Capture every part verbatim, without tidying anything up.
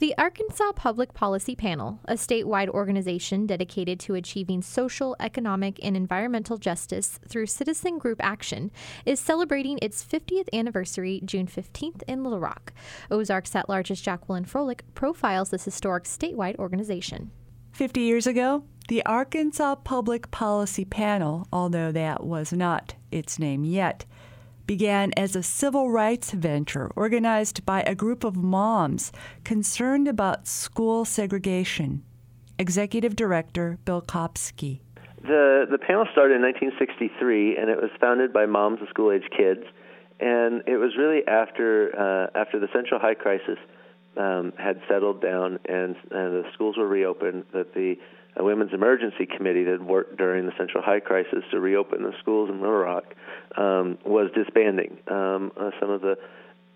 The Arkansas Public Policy Panel, a statewide organization dedicated to achieving social, economic, and environmental justice through citizen group action, is celebrating its fiftieth anniversary June fifteenth in Little Rock. Ozarks at-largest Jacqueline Froelich profiles this historic statewide organization. Fifty years ago, the Arkansas Public Policy Panel, although that was not its name yet, began as a civil rights venture organized by a group of moms concerned about school segregation. Executive Director Bill Kopsky. The the panel started in nineteen sixty-three, and it was founded by moms of school-age kids. And it was really after uh, after the Central High crisis um, had settled down and, and the schools were reopened that the a Women's Emergency Committee that worked during the Central High crisis to reopen the schools in Little Rock um, was disbanding. Um, uh, some of the,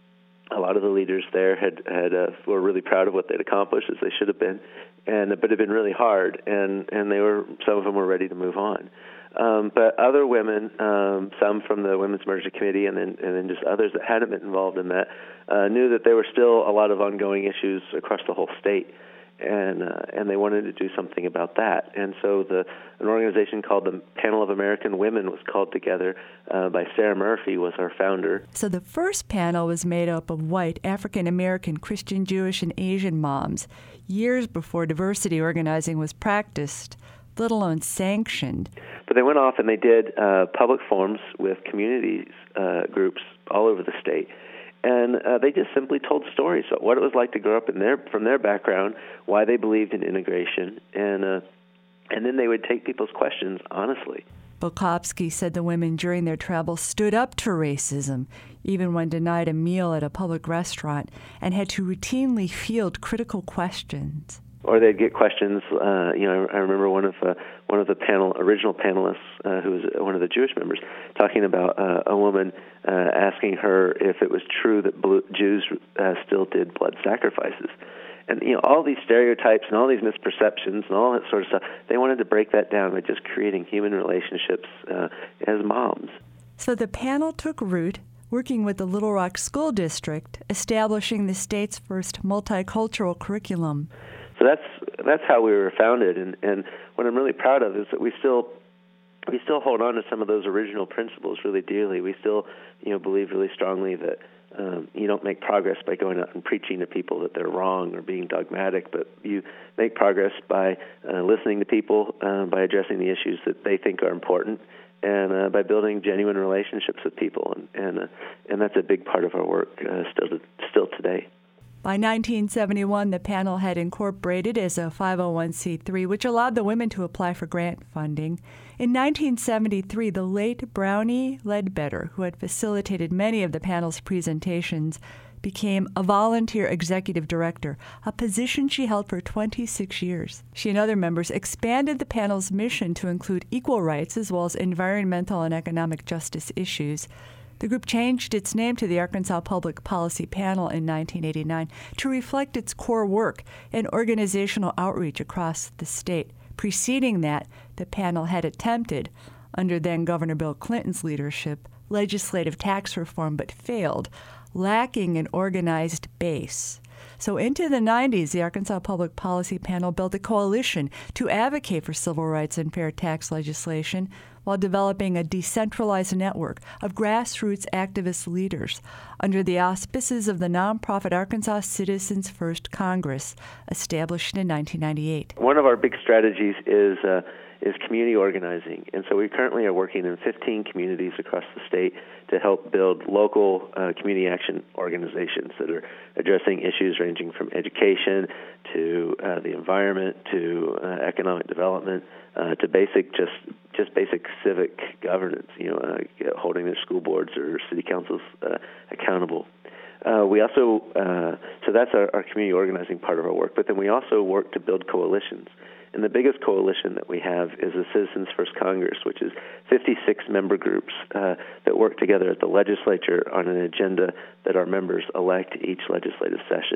a lot of the leaders there had had uh, were really proud of what they'd accomplished, as they should have been, and but it had been really hard, and and they were some of them were ready to move on. Um, but other women, um, some from the Women's Emergency Committee, and then and then just others that hadn't been involved in that, uh, knew that there were still a lot of ongoing issues across the whole state. And uh, and they wanted to do something about that. And so the an organization called the Panel of American Women was called together uh, by Sarah Murphy, was our founder. So the first panel was made up of white, African-American, Christian, Jewish, and Asian moms, years before diversity organizing was practiced, let alone sanctioned. But they went off and they did uh, public forums with communities uh, groups all over the state. And uh, they just simply told stories of what it was like to grow up in their from their background, why they believed in integration, and uh, and then they would take people's questions honestly. Kopsky said the women during their travels stood up to racism, even when denied a meal at a public restaurant, and had to routinely field critical questions. Or they'd get questions. Uh, you know, I remember one of uh, one of the panel original panelists, uh, who was one of the Jewish members, talking about uh, a woman uh, asking her if it was true that blue, Jews uh, still did blood sacrifices, and you know all these stereotypes and all these misperceptions and all that sort of stuff. They wanted to break that down by just creating human relationships uh, as moms. So the panel took root, working with the Little Rock School District, establishing the state's first multicultural curriculum. So that's that's how we were founded, and, and what I'm really proud of is that we still we still hold on to some of those original principles really dearly. We still, you know, believe really strongly that um, you don't make progress by going out and preaching to people that they're wrong or being dogmatic, but you make progress by uh, listening to people, uh, by addressing the issues that they think are important, and uh, by building genuine relationships with people, and and, uh, and that's a big part of our work uh, still to, still today. By nineteen seventy-one, the panel had incorporated as a five oh one c three, which allowed the women to apply for grant funding. In nineteen seventy-three, the late Brownie Ledbetter, who had facilitated many of the panel's presentations, became a volunteer executive director, a position she held for twenty-six years. She and other members expanded the panel's mission to include equal rights as well as environmental and economic justice issues. The group changed its name to the Arkansas Public Policy Panel in nineteen eighty-nine to reflect its core work and organizational outreach across the state. Preceding that, the panel had attempted, under then-Governor Bill Clinton's leadership, legislative tax reform but failed, lacking an organized base. So into the nineties, the Arkansas Public Policy Panel built a coalition to advocate for civil rights and fair tax legislation while developing a decentralized network of grassroots activist leaders under the auspices of the nonprofit Arkansas Citizens First Congress, established in nineteen ninety-eight. One of our big strategies is uh, is community organizing, and so we currently are working in fifteen communities across the state to help build local uh, community action organizations that are addressing issues ranging from education to uh, the environment to uh, economic development uh, to basic just just basic civic governance. You know, uh, holding their school boards or city councils uh, accountable. Uh, we also, uh, so that's our, our community organizing part of our work, but then we also work to build coalitions. And the biggest coalition that we have is the Citizens First Congress, which is fifty-six member groups uh, that work together at the legislature on an agenda that our members elect each legislative session.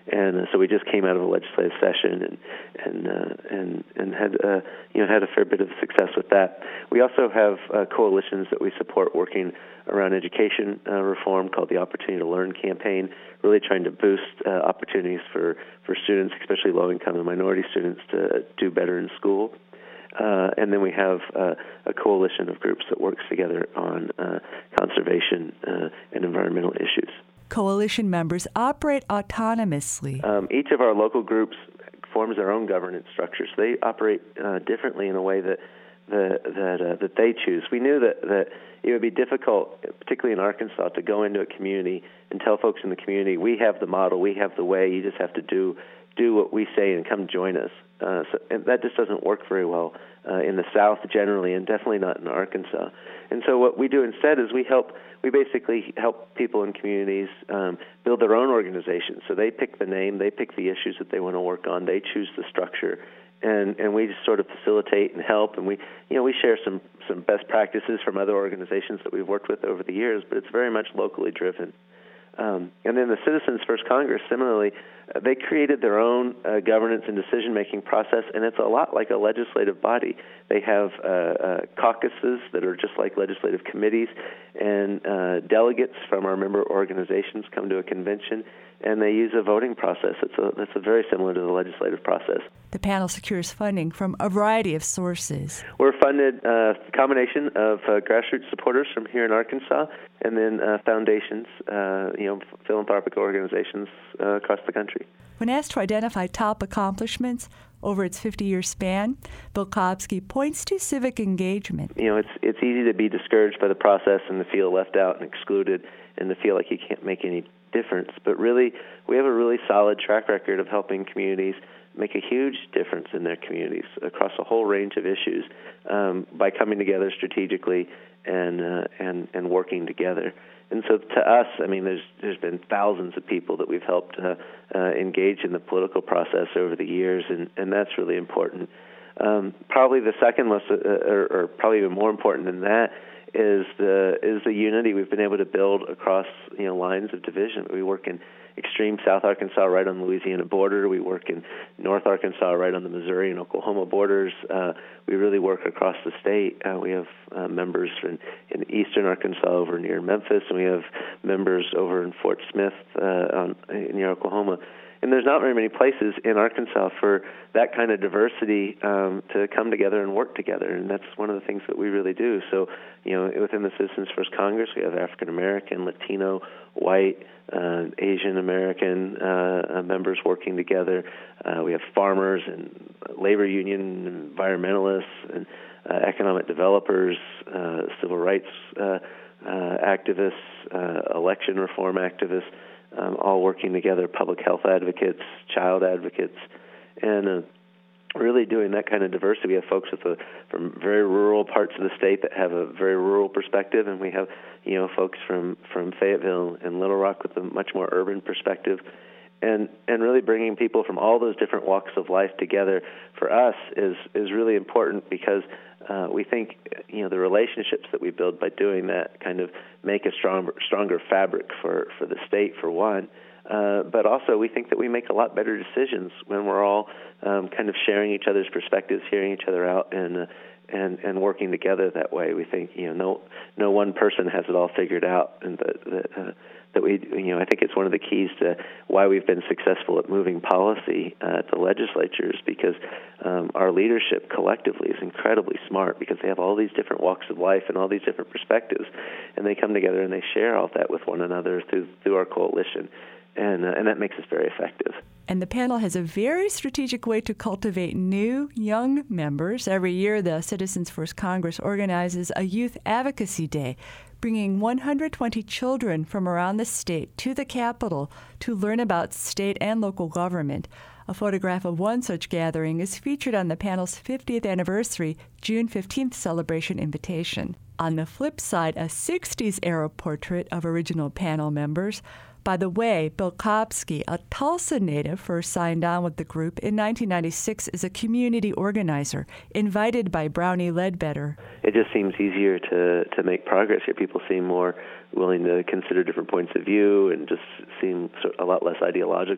And uh, so we just came out of a legislative session and and uh, and and had uh, you know had a fair bit of success with that. We also have uh, coalitions that we support working around education uh, reform called the Opportunity to Learn campaign, really trying to boost uh, opportunities for, for students, especially low-income and minority students, to do better in school. Uh, and then we have uh, a coalition of groups that works together on uh, conservation uh, and environmental issues. Coalition members operate autonomously. Um, each of our local groups forms their own governance structure, so they operate uh, differently in a way that that that, uh, that they choose. We knew that, that it would be difficult, particularly in Arkansas, to go into a community and tell folks in the community, we have the model, we have the way, you just have to do do what we say and come join us. Uh, so, and that just doesn't work very well uh, in the South generally, and definitely not in Arkansas. And so what we do instead is we help, we basically help people in communities um, build their own organizations. So they pick the name, they pick the issues that they want to work on, they choose the structure, and and we just sort of facilitate and help, and we you know we share some some best practices from other organizations that we've worked with over the years, but it's very much locally driven. Um, and then the Citizens First Congress, similarly, uh, they created their own uh, governance and decision-making process, and it's a lot like a legislative body. They have uh, uh, caucuses that are just like legislative committees, and uh, delegates from our member organizations come to a convention, and they use a voting process. It's a, that's a very similar to the legislative process. The panel secures funding from a variety of sources. We're funded uh, a combination of uh, grassroots supporters from here in Arkansas, and then uh, foundations, uh, you know, philanthropic organizations uh, across the country. When asked to identify top accomplishments over its fifty-year span, Bill Kopsky points to civic engagement. You know, it's it's easy to be discouraged by the process and to feel left out and excluded and to feel like you can't make any difference. But really, we have a really solid track record of helping communities make a huge difference in their communities across a whole range of issues um, by coming together strategically and uh, and and working together. And so to us, I mean, there's there's been thousands of people that we've helped uh, uh, engage in the political process over the years, and, and that's really important. Um, probably the second most, uh, or, or probably even more important than that, is the is the unity we've been able to build across you know lines of division. We work in extreme South Arkansas, right on the Louisiana border. We work in North Arkansas, right on the Missouri and Oklahoma borders. Uh, we really work across the state. Uh, we have uh, members in, in eastern Arkansas over near Memphis, and we have members over in Fort Smith uh, on, near Oklahoma. And there's not very many places in Arkansas for that kind of diversity um, to come together and work together, and that's one of the things that we really do. So, you know, within the Citizens First Congress, we have African American, Latino, white, uh, Asian American uh, members working together. Uh, we have farmers and labor union, environmentalists, and uh, economic developers, uh, civil rights uh, uh, activists, uh, election reform activists. Um, all working together, public health advocates, child advocates, and uh, really doing that kind of diversity. We have folks with a, from very rural parts of the state that have a very rural perspective, and we have you know folks from, from Fayetteville and Little Rock with a much more urban perspective, and and really bringing people from all those different walks of life together for us is is really important because uh, we think you know the relationships that we build by doing that kind of make a stronger stronger fabric for, for the state for one, uh, but also we think that we make a lot better decisions when we're all um, kind of sharing each other's perspectives, hearing each other out, and uh, and and working together that way. We think you know no no one person has it all figured out, and that that, uh, that we you know I think it's one of the keys to why we've been successful at moving policy uh, at the legislatures, because um, our leadership collectively is incredibly smart because they have all these different walks of life and all these different perspectives, and they come together and they share all that with one another through through our coalition. And, uh, and that makes us very effective. And the panel has a very strategic way to cultivate new, young members. Every year, the Citizens First Congress organizes a Youth Advocacy Day, bringing one hundred twenty children from around the state to the Capitol to learn about state and local government. A photograph of one such gathering is featured on the panel's fiftieth anniversary June fifteenth celebration invitation. On the flip side, a sixties-era portrait of original panel members. By the way, Bill Kopsky, a Tulsa native, first signed on with the group in nineteen ninety-six as a community organizer, invited by Brownie Ledbetter. It just seems easier to, to make progress here. People seem more willing to consider different points of view and just seem a lot less ideological.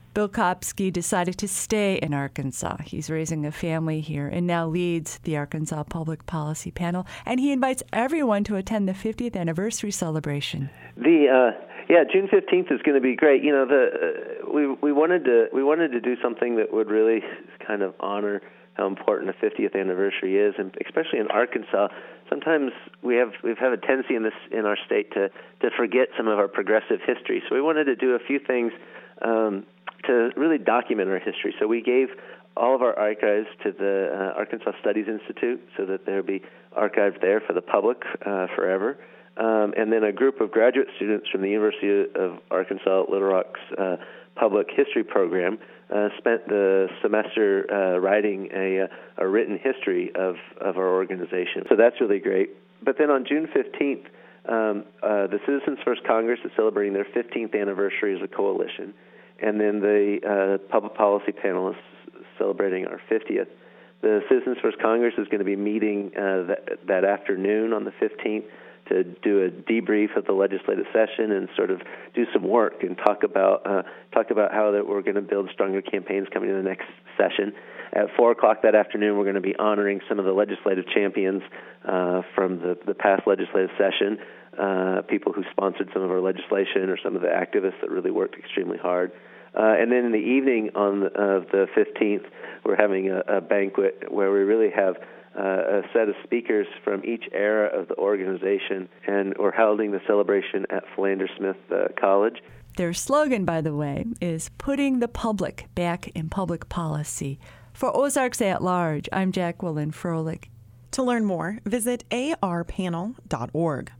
Bill Kopsky decided to stay in Arkansas. He's raising a family here and now leads the Arkansas Public Policy Panel, and he invites everyone to attend the fiftieth anniversary celebration. The uh, yeah, June fifteenth is going to be great. You know, the uh, we we wanted to we wanted to do something that would really kind of honor how important the fiftieth anniversary is, and especially in Arkansas. Sometimes we have we have a tendency in this in our state to to forget some of our progressive history. So we wanted to do a few things um, to really document our history. So we gave all of our archives to the uh, Arkansas Studies Institute so that there will be archived there for the public uh, forever. Um, and then a group of graduate students from the University of Arkansas Little Rock's uh, Public History program uh, spent the semester uh, writing a, a written history of, of our organization. So that's really great. But then on June fifteenth, um, uh, the Citizens First Congress is celebrating their fifteenth anniversary as a coalition. And then the uh, Public Policy Panel is celebrating our fiftieth. The Citizens First Congress is going to be meeting uh, that, that afternoon on the fifteenth to do a debrief of the legislative session and sort of do some work and talk about uh, talk about how that we're going to build stronger campaigns coming in the next session. At four o'clock that afternoon, we're going to be honoring some of the legislative champions uh, from the, the past legislative session, uh, people who sponsored some of our legislation or some of the activists that really worked extremely hard. Uh, and then in the evening on the, uh, the fifteenth, we're having a, a banquet where we really have uh, a set of speakers from each era of the organization, and we're holding the celebration at Philander Smith uh, College. Their slogan, by the way, is putting the public back in public policy. For Ozarks at Large, I'm Jacqueline Froelich. To learn more, visit a r panel dot org.